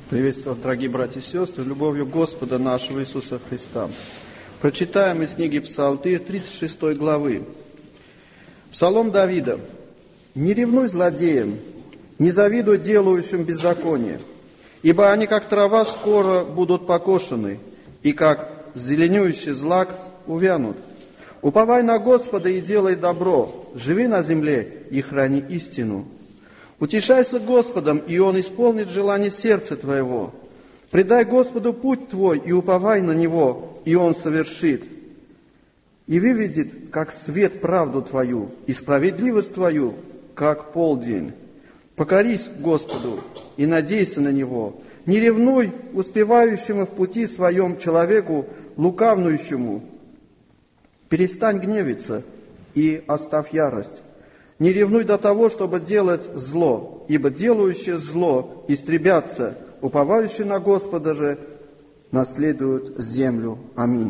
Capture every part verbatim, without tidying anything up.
Приветствую вас, дорогие братья и сестры, любовью Господа нашего Иисуса Христа. Прочитаем из книги Псалтырь тридцать шестой главы. Псалом Давида. «Не ревнуй злодеям, не завидуй делающим беззаконие, ибо они, как трава, скоро будут покошены, и как зеленеющий злак увянут. Уповай на Господа и делай добро, живи на земле и храни истину. Утешайся Господом, и Он исполнит желание сердца твоего. Предай Господу путь твой, и уповай на Него, и Он совершит. И выведет, как свет, правду твою, и справедливость твою, как полдень. Покорись Господу и надейся на Него. Не ревнуй успевающему в пути своем человеку, лукавнующему. Перестань гневиться и оставь ярость. Не ревнуй до того, чтобы делать зло, ибо делающие зло истребятся, уповающие на Господа же наследуют землю. Аминь».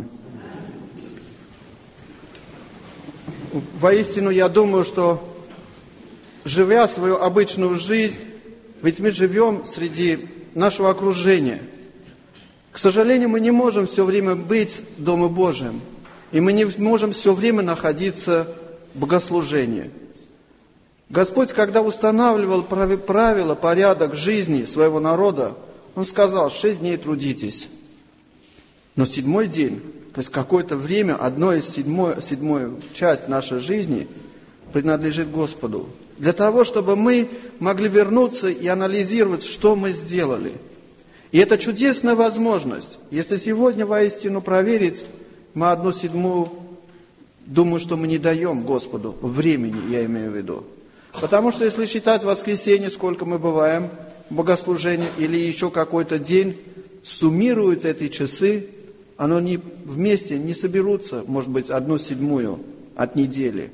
Воистину, я думаю, что, живя свою обычную жизнь, ведь мы живем среди нашего окружения. К сожалению, мы не можем все время быть в Доме Божьем, и мы не можем все время находиться в богослужении. Господь, когда устанавливал правила, порядок жизни своего народа, Он сказал: шесть дней трудитесь. Но седьмой день, то есть какое-то время, одно из седьмой, седьмой часть нашей жизни принадлежит Господу. Для того, чтобы мы могли вернуться и анализировать, что мы сделали. И это чудесная возможность. Если сегодня воистину проверить, мы одну седьмую, думаю, что мы не даем Господу времени, я имею в виду. Потому что если считать воскресенье, сколько мы бываем в богослужении, или еще какой-то день, суммируют эти часы, оно не, вместе не соберутся, может быть, одну седьмую от недели.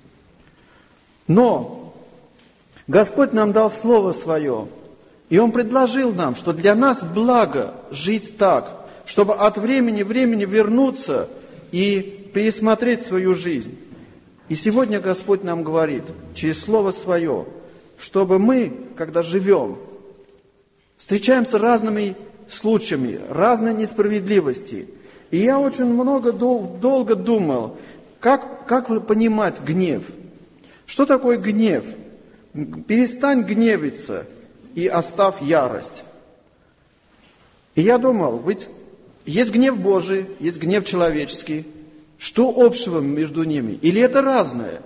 Но Господь нам дал Слово Свое, и Он предложил нам, что для нас благо жить так, чтобы от времени к времени вернуться и пересмотреть свою жизнь. И сегодня Господь нам говорит через Слово Свое, чтобы мы, когда живем, встречаемся разными случаями, разной несправедливости. И я очень много, дол- долго думал, как, как понимать гнев. Что такое гнев? Перестань гневиться и оставь ярость. И я думал, ведь есть гнев Божий, есть гнев человеческий. Что общего между ними? Или это разное?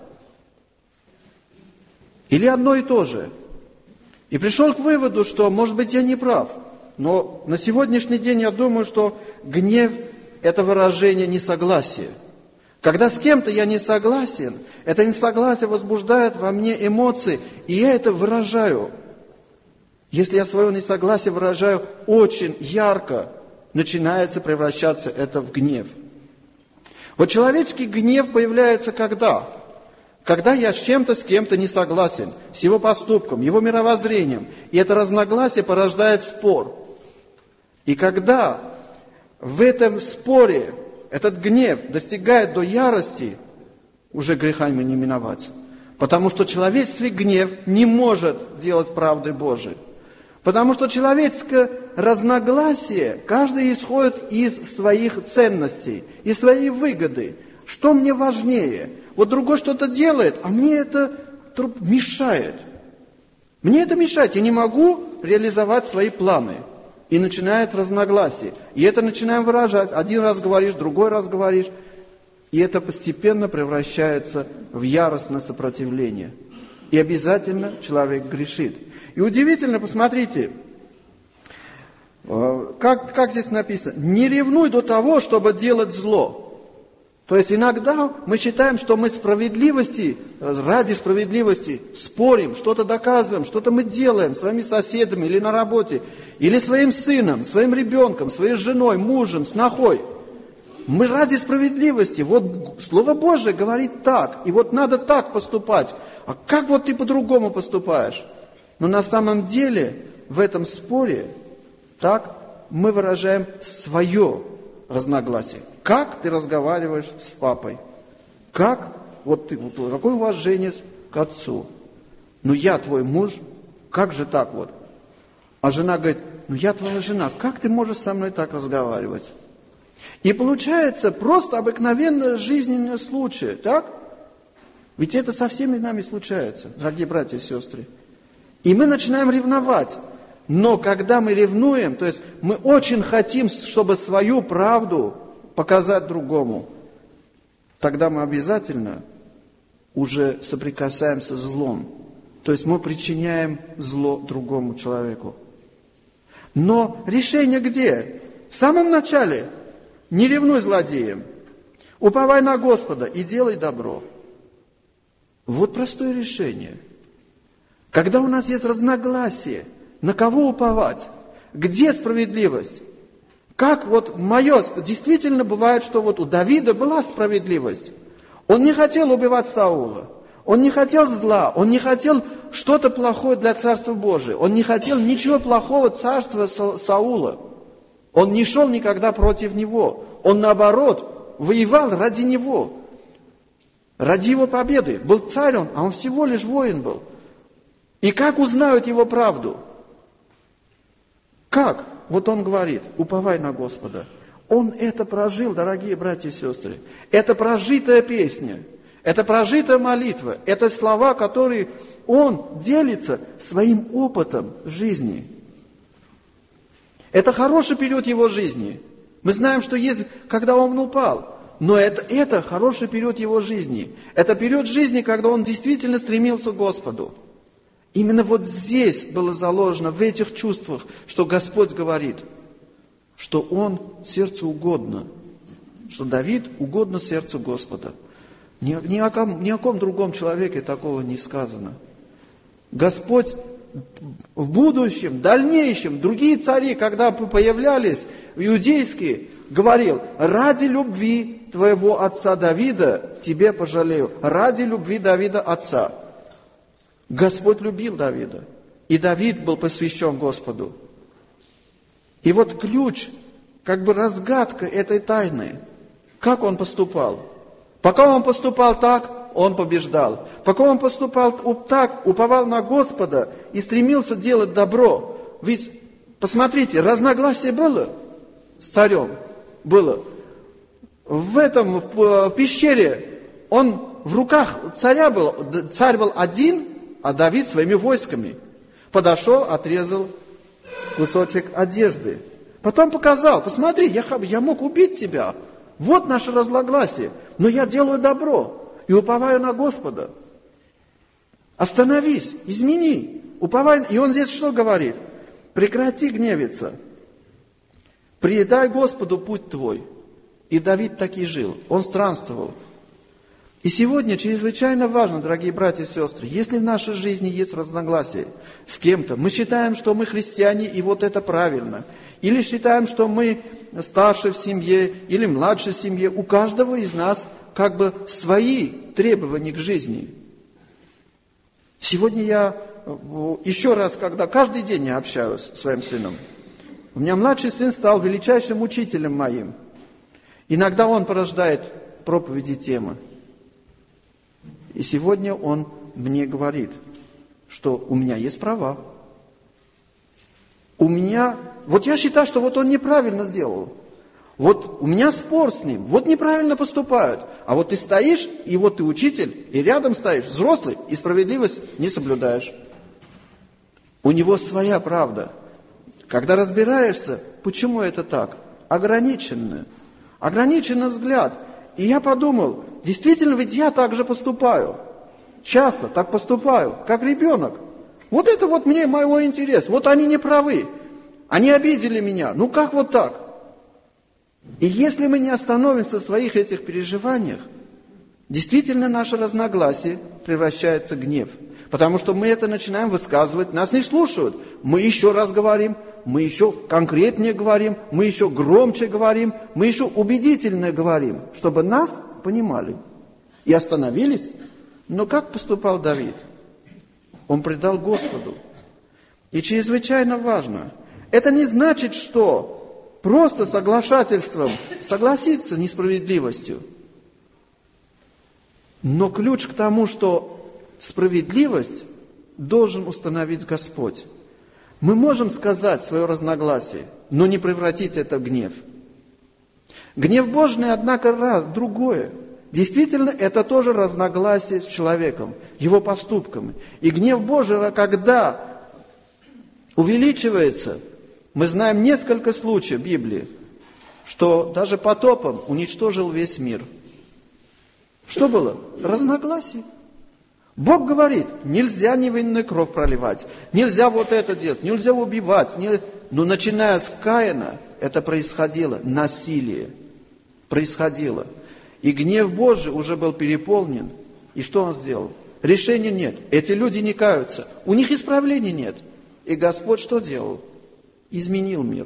Или одно и то же? И пришел к выводу, что, может быть, я не прав. Но на сегодняшний день я думаю, что гнев – это выражение несогласия. Когда с кем-то я не согласен, это несогласие возбуждает во мне эмоции, и я это выражаю. Если я свое несогласие выражаю очень ярко, начинается превращаться это в гнев. Вот человеческий гнев появляется когда? Когда я с чем-то, с кем-то не согласен, с его поступком, его мировоззрением, и это разногласие порождает спор. И когда в этом споре этот гнев достигает до ярости, уже греха ему не миновать. Потому что человеческий гнев не может делать правды Божией. Потому что человеческое разногласие, каждый исходит из своих ценностей, из своей выгоды. Что мне важнее? Вот другой что-то делает, а мне это мешает. Мне это мешает, я не могу реализовать свои планы. И начинается разногласие. И это начинаем выражать. Один раз говоришь, другой раз говоришь. И это постепенно превращается в яростное сопротивление. И обязательно человек грешит. И удивительно, посмотрите, как, как здесь написано. Не ревнуй до того, чтобы делать зло. То есть иногда мы считаем, что мы справедливости, ради справедливости спорим, что-то доказываем, что-то мы делаем своими соседями или на работе, или своим сыном, своим ребенком, своей женой, мужем, снохой. Мы ради справедливости. Вот Слово Божие говорит так, и вот надо так поступать. А как вот ты по-другому поступаешь? Но на самом деле в этом споре так мы выражаем свое разногласие. Как ты разговариваешь с папой? Как? Вот ты, вот, какое уважение к отцу? Ну я твой муж, как же так вот? А жена говорит, ну я твоя жена, как ты можешь со мной так разговаривать? И получается просто обыкновенный жизненный случай, так? Ведь это со всеми нами случается, дорогие братья и сестры. И мы начинаем ревновать. Но когда мы ревнуем, то есть мы очень хотим, чтобы свою правду показать другому, тогда мы обязательно уже соприкасаемся с злом. То есть мы причиняем зло другому человеку. Но решение где? В самом начале. Не ревнуй злодеям. Уповай на Господа и делай добро. Вот простое решение. Когда у нас есть разногласие, на кого уповать? Где справедливость? Как вот мое... Действительно бывает, что вот у Давида была справедливость. Он не хотел убивать Саула. Он не хотел зла. Он не хотел что-то плохое для Царства Божия. Он не хотел ничего плохого царства Са- Саула. Он не шел никогда против него. Он, наоборот, воевал ради него. Ради его победы. Был царь он, а он всего лишь воин был. И как узнают его правду? Как? Вот он говорит, уповай на Господа. Он это прожил, дорогие братья и сестры. Это прожитая песня. Это прожитая молитва. Это слова, которые он делится своим опытом жизни. Это хороший период его жизни. Мы знаем, что есть, когда он упал. Но это, это хороший период его жизни. Это период жизни, когда он действительно стремился к Господу. Именно вот здесь было заложено, в этих чувствах, что Господь говорит, что он сердцу угодно. Что Давид угодно сердцу Господа. Ни, ни, о ком, ни о ком другом человеке такого не сказано. Господь в будущем, дальнейшем, другие цари, когда появлялись, иудейские, говорил, ради любви твоего отца Давида тебе пожалею. Ради любви Давида отца. Господь любил Давида. И Давид был посвящен Господу. И вот ключ, как бы разгадка этой тайны. Как он поступал? Пока он поступал так, он побеждал. Пока он поступал так, уповал на Господа и стремился делать добро. Ведь, посмотрите, разногласие было с царем. Было. В этом, в пещере, он в руках царя был, царь был один, а Давид своими войсками. Подошел, отрезал кусочек одежды. Потом показал, посмотри, я, я мог убить тебя. Вот наше разногласие. Но я делаю добро и уповаю на Господа. Остановись, измени, уповай. И он здесь что говорит? Прекрати гневиться. Предай Господу путь твой. И Давид так и жил. Он странствовал. И сегодня чрезвычайно важно, дорогие братья и сестры, если в нашей жизни есть разногласия с кем-то, мы считаем, что мы христиане, и вот это правильно. Или считаем, что мы старше в семье, или младше в семье. У каждого из нас как бы свои требования к жизни. Сегодня я еще раз, когда каждый день я общаюсь с своим сыном. У меня младший сын стал величайшим учителем моим. Иногда он порождает проповеди темы. И сегодня он мне говорит, что у меня есть права. У меня... Вот я считаю, что вот он неправильно сделал. Вот у меня спор с ним. Вот неправильно поступают. А вот ты стоишь, и вот ты учитель, и рядом стоишь, взрослый, и справедливость не соблюдаешь. У него своя правда. Когда разбираешься, почему это так? Ограниченный. Ограниченный взгляд. И я подумал, действительно, ведь я так же поступаю. Часто так поступаю, как ребенок. Вот это вот мне моего интерес. Вот они не правы. Они обидели меня. Ну как вот так? И если мы не остановимся в своих этих переживаниях, действительно наше разногласие превращается в гнев. Потому что мы это начинаем высказывать, нас не слушают. Мы еще раз говорим, мы еще конкретнее говорим, мы еще громче говорим, мы еще убедительнее говорим, чтобы нас понимали. И остановились. Но как поступал Давид? Он предал Господу. И чрезвычайно важно. Это не значит, что просто соглашательством согласиться с несправедливостью. Но ключ к тому, что справедливость должен установить Господь. Мы можем сказать свое разногласие, но не превратить это в гнев. Гнев Божий, однако, раз, другое. Действительно, это тоже разногласие с человеком, его поступками. И гнев Божий, когда увеличивается, мы знаем несколько случаев в Библии, что даже потопом уничтожил весь мир. Что было? Разногласие. Бог говорит, нельзя невинную кровь проливать, нельзя вот это делать, нельзя убивать. Не... Но начиная с Каина, это происходило, насилие происходило. И гнев Божий уже был переполнен. И что он сделал? Решения нет. Эти люди не каются. У них исправления нет. И Господь что делал? Изменил мир.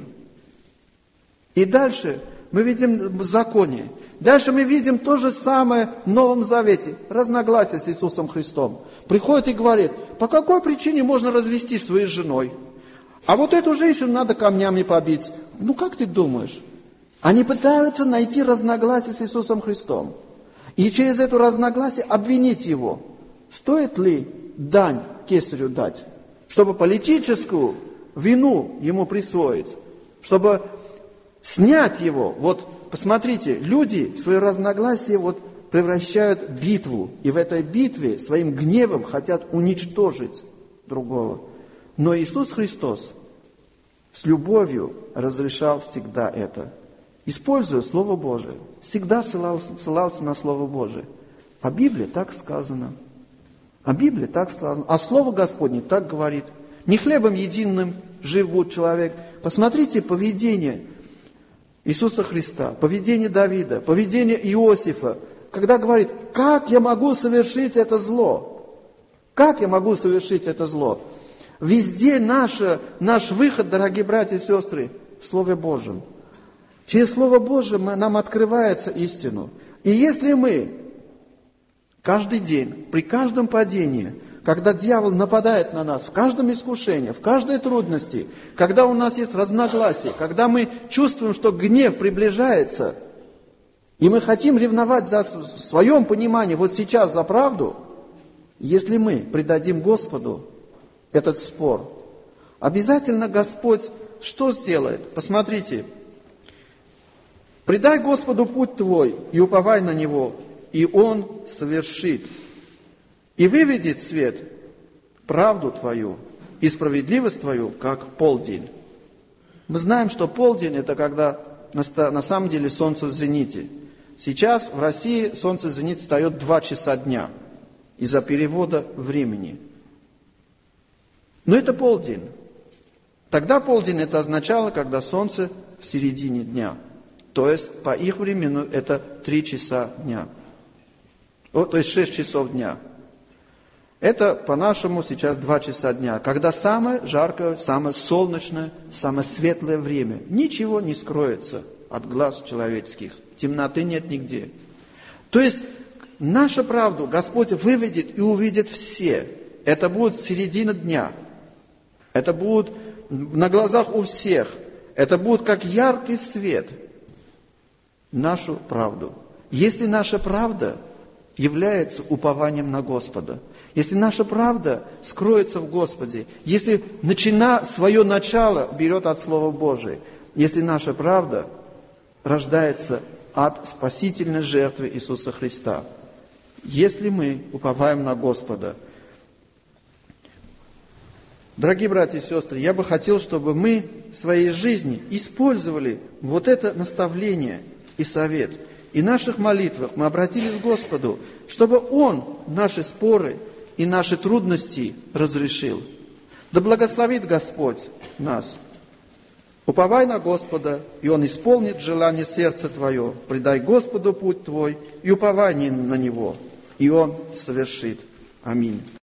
И дальше мы видим в законе. Дальше мы видим то же самое в Новом Завете. Разногласия с Иисусом Христом. Приходит и говорит, по какой причине можно развестись с своей женой? А вот эту женщину надо камнями побить. Ну как ты думаешь? Они пытаются найти разногласия с Иисусом Христом. И через это разногласие обвинить Его. Стоит ли дань кесарю дать? Чтобы политическую вину Ему присвоить. Чтобы снять Его. Вот посмотрите, люди свои разногласия вот превращают в битву. И в этой битве своим гневом хотят уничтожить другого. Но Иисус Христос с любовью разрешал всегда это. Используя Слово Божие. Всегда ссылался, ссылался на Слово Божие. А Библия так сказано. А Библия так сказано. А Слово Господне так говорит. Не хлебом единым жив будет человек. Посмотрите поведение Иисуса Христа, поведение Давида, поведение Иосифа. Когда говорит, как я могу совершить это зло? Как я могу совершить это зло? Везде наше, наш выход, дорогие братья и сестры, в Слове Божьем. Через Слово Божие нам открывается истину. И если мы каждый день, при каждом падении, когда дьявол нападает на нас, в каждом искушении, в каждой трудности, когда у нас есть разногласия, когда мы чувствуем, что гнев приближается, и мы хотим ревновать за, в своем понимании вот сейчас за правду, если мы предадим Господу этот спор, обязательно Господь что сделает? Посмотрите. «Предай Господу путь твой, и уповай на Него, и Он совершит, и выведет в свет правду твою и справедливость твою, как полдень». Мы знаем, что полдень – это когда на самом деле солнце в зените. Сейчас в России солнце в зените встает два часа дня из-за перевода времени. Но это полдень. Тогда полдень это означало, когда солнце в середине дня. То есть по их времени это три часа дня. О, то есть шесть часов дня. Это по-нашему сейчас два часа дня, когда самое жаркое, самое солнечное, самое светлое время. Ничего не скроется от глаз человеческих. Темноты нет нигде. То есть нашу правду Господь выведет и увидит все. Это будет середина дня. Это будет на глазах у всех. Это будет как яркий свет. Нашу правду. Если наша правда является упованием на Господа, если наша правда скроется в Господе, если начина, свое начало берет от Слова Божия, если наша правда рождается от спасительной жертвы Иисуса Христа, если мы уповаем на Господа. Дорогие братья и сестры, я бы хотел, чтобы мы в своей жизни использовали вот это наставление и совет. И в наших молитвах мы обратились к Господу, чтобы Он наши споры и наши трудности разрешил. Да благословит Господь нас. Уповай на Господа, и Он исполнит желание сердца твое. Предай Господу путь твой и уповай на Него, и Он совершит. Аминь.